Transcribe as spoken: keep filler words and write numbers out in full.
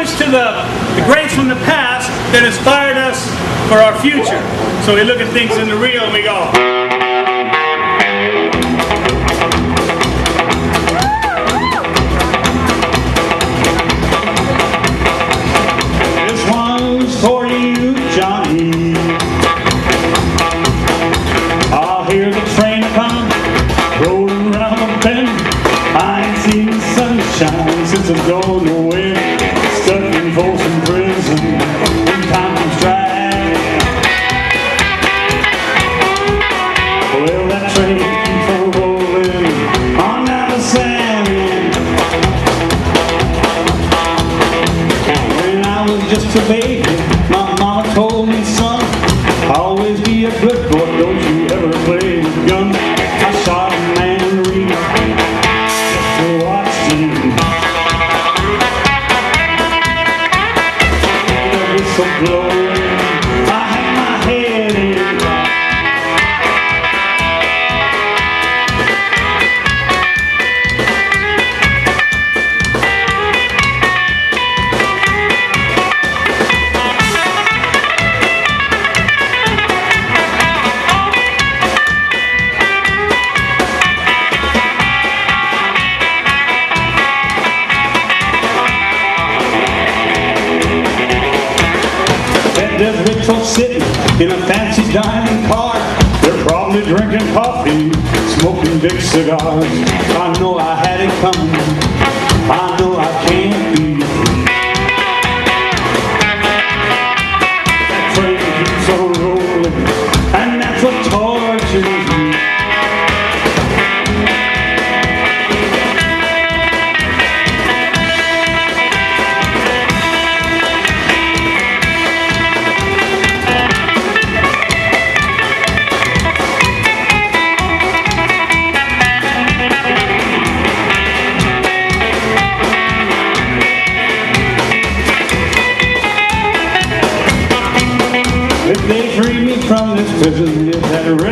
homage to the, the greats from the past that inspired us for our future. So we look at things in the real and we go. This one's for you, Johnny. I'll hear the train come rolling around the bend. I ain't seen the sunshine since I'm going away. Stuck in Folsom Prison when time comes drag. Well, that train keeps on rolling on down the sand. When I was just a baby, my mama told me, son, always be a good boy, don't you ever play with guns. I shot a man in the reef just to watch him. The whistle blowing, I had my head in. There's rich folks sitting in a fancy dining car. They're probably drinking coffee, smoking big cigars. I know I had it coming, I know I can't be free. That train keeps on rolling, and that's what tortures me. If they free me from this prison, if that